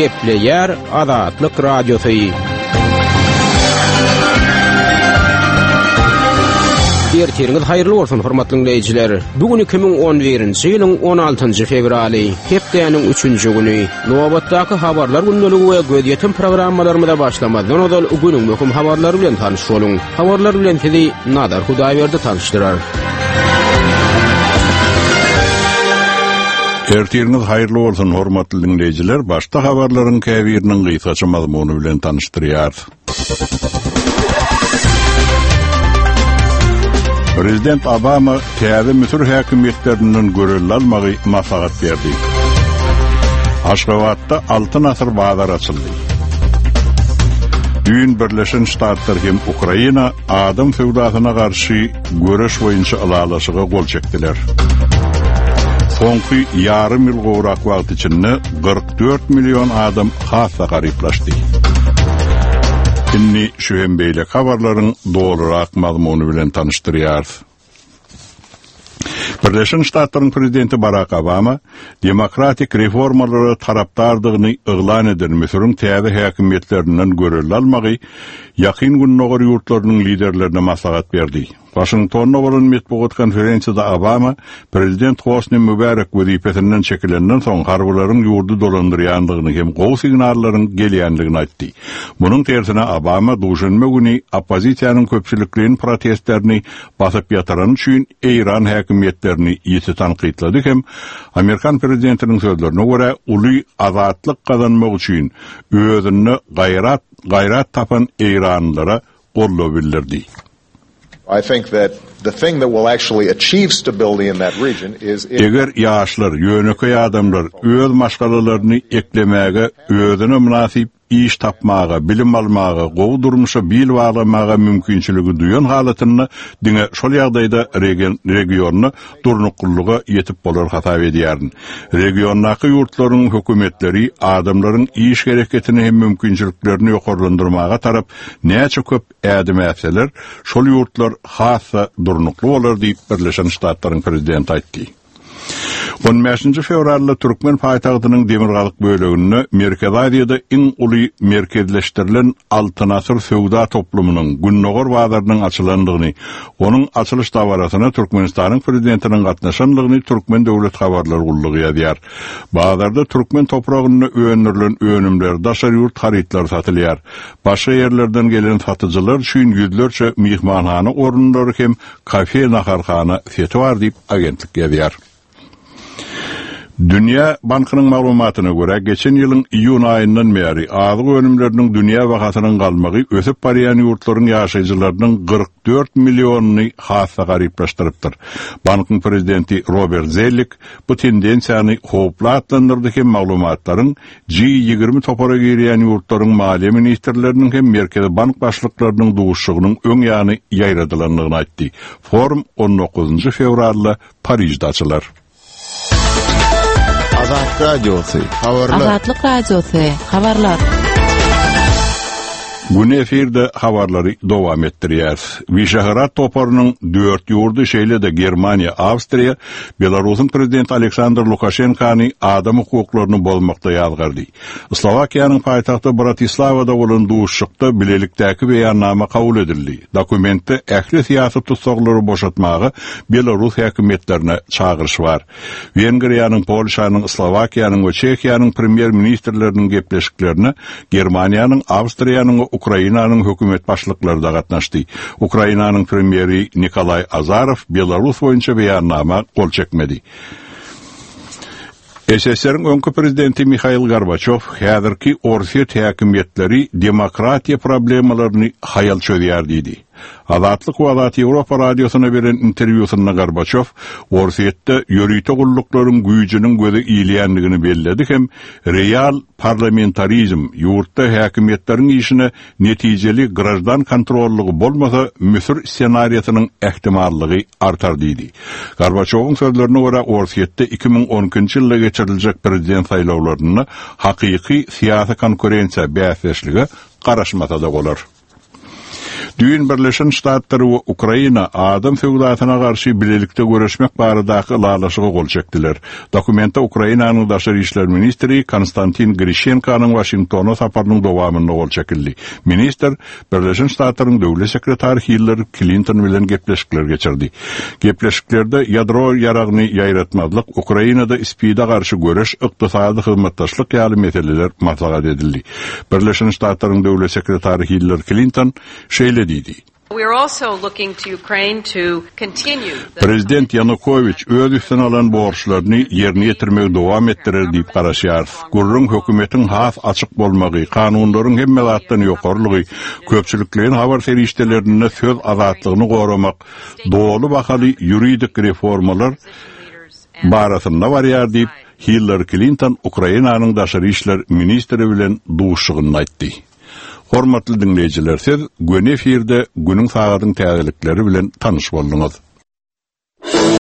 Gepleyer Azatlyk Radiosu. Ertiriniz hayırlı olsun hormatly dinleyijiler. Bugün 2011-nji ýylyň 16-njy fevraly, hepdeýanyň 3-nji güni. Nobatdaky habarlar gündəligi we göz ýetim programmalarymyza başlamadan öňe günüň möhüm habarlary bilen tanış boluň. Habarlar bilen sizi Nadar Hudaýberdi tanışdyrar. Ertiriniz hayırlı olsun hormatly dinleyijiler. Başta habarlaryň käbiriniň gysgaça mazmuny bilen tanışdyrýar. Prezident Obama täze Misir häkimetleriniň göreli almagy maslahat berdi. Aşgabatda 6 nasır bazar açyldy. Dün Birleşen Ştatlar hem Ukraina adam sewdasyna garşy göreş boýunça alalaşyga gol çekdiler. Soňky ýarym ýyl gowrak wagt içinde 44 milyon adam hassa garyplaşdy. Inni şühembeyle habarların doğrurak mazmunu bilen tanıştırıyar. Birleşen Ştatların Prezidenti Barack Obama, demokratik reformaları taraptardygyny yglan eden Misir'in täze häkimetlerinden göreli almagy, ýakyn günnäger ýurtlarynyň liderlerine maslahat berdi. Washington'da bolan metbuat konferensiyada Obama, Prezident Hosni Mübarek wezipesinden çekilenden soň harbalaryň ýurdu dolandyrýandygyny hem gowy signallaryň gelýändigini aýtdy. Munyň tersine Obama duşanma güni oppozisiýanyň köpçülikliğinin protestlerini basyp ýataran üçin İran häkimetlerini ýeti tanqidlady hem Amerikan prezidentiniň sözlerine görä uly azatlyk kazanmak üçin özüni gayrat tapan İranlylara gollap bildirdi. I think that the thing that will actually achieve stability in that region is eger ýaşlar, ýöneki adamlar öz maşgalalaryny eklemäge, özüne münasip iş tapmaga, bilim almaga, gowy durmuşa bil baglamaga mümkinçiligi duýan halatyny diňe şol ýagdaýda regiony durnukluga ýetip bolar hatap edýärdi. Regiondaky ýurtlaryň hökümetleri adamlaryň iş gereketini hem mümkinçiliklerini ýokarlandyrmaga tarap näçe köp ädim etseler, şol ýurtlar hassa durnukly bolar diýip Birleşen Ştatlaryň prezidenti aýtdy. 15-nji fevralda Türkmen paýtagtynyň Demirgalyk böleginde Merkez Aziýada iň uly merkezleşdirilen altı nasır sewda toplumynyň günnäger bazarynyň açylandygyny, onuň açylış dawarasyna Türkmenistanyň prezidentiniň gatnaşandygyny Türkmen döwlet habarlary gullugy ýazýar. Bazarda Türkmen topragyny öňürilen önümler, daşar ýurt harytlar satylýar. Başga ýerlerden gelen satyjylar üçin ýüzlerçe mihmanhana orunlary hem kafe naharhana seti bar diýip agentlik ýazýar. Dünya Bankynyň maglumatyna görä, geçen ýylyň iýun aýyndan beri azyk önümleriniň dünýä bahasynyň galmagy ösüp barýan ýurtlaryň ýaşaýjylarynyň 44 millionyny hassa garyplaşdyrypdyr. Bankyň prezidenti Robert Zellik bu tendensiýany hoplatlandyrdy hem maglumatlaryň G20 topara girýän ýurtlaryň maliýe ministrleriniň hem Merkez Bank başlyklarynyň duşugynyň öň ýany ýaýradylanlygyny aýtdy. Forum 19 fevralda Parisde açylar. Azatlyk radiosu, habarlar. Azatlyk radiosu, habarlar. Gün efirde habarları dowam etdirýär. Visegrad toparynyň 4 ýurdy şeýle-de Germaniýa, Awstriýa, Belarusyň prezidenti Aleksandr Lukashenkany adam hukuklaryny bolmakda ýazgardy. Slowakiýanyň paýtagty Bratislavada bolan duşşykda bilelikdäki beýannama kabul edildi. Dokumentde ähli siýasat tutsaklary boşatmagy Belarus häkimetlerine çağırış bar. Wengriýanyň, Polşanyň, Slowakiýanyň we Çekiýanyň premier ministrleriniň gepleşiklerini Germaniýanyň, Awstriýanyň Ukrainanyň hökümet başlyklary da gatnaşdy. Ukrainanyň premieri Nikolay Azarov Belarus boýunça beýannama gol çekmedi. SSR'ın öňkü prezidenti Mikhail Gorbaçov häzirki Orset häkimetleri demokratiýa problemalaryny hayal çözýär diýdi. Azatlyk we Azat Ýewropa radiosuna beren interwýusynda Gorbaçov Orsetde ýörüýte gulluklarym güýjüniň göze iýilýändigini belledi hem real parlamentarizm ýurtda häkimetleriň işine netijeli grajdan kontrollugy bolmasa Misir ssenariýasynyň ähtimallygy artar diýdi. Gorbaçowyň sözlerine görä Orsetde 2012-nji ýylda geçiriljek prezident saýlawlaryny hakyky siýasy konkurensiýa bäsleşligi garaşmasa da bolar. Düýün Birleşen Ştatları we Ukraina adam fewdatyna garşy bilelikde görüşmek baradaky ýalaşyga gol çekdiler. Dokumentda Ukrainanyň daşary işler ministri Konstantin Grishenkanyň Washingtona saparynyň dowamynda gol çekildi. Minister Birleşen Ştatlaryň döwlet sekretary Hillary Clinton bilen gepleşikler geçirdi. Gepleşiklerde ýadro ýaragyny ýaýratmadlyk, Ukrainada ispida garşy görüş, ykdysady hyzmatdaşlyk ýaly meseleler maslahat edildi. Birleşen Ştatlaryň döwlet sekretary Hillary Clinton şeýle diýdi. We are also looking to Ukraine to continue. Prezident Yanukovych öz üstüne alan borçlaryny ýerine ýetirmegi dowam etdirer diýip garaşýar. Gurrun hökümetiň has açyk bolmagy, kanunlaryň hemme zatdan ýokarlygy, köpçüliklerin habar feriştelerine söz azatlygyny goramak, dolu bakaly ýuridik reformalar barasynda barýar diýip Hillary Clinton Ukrainanyň daşary işler ministri bilen duşugyny aýtdy. Hormatly dinleýijiler, siz gün efirde günüň sagatyň täzelikleri bilen tanyş boldunuz.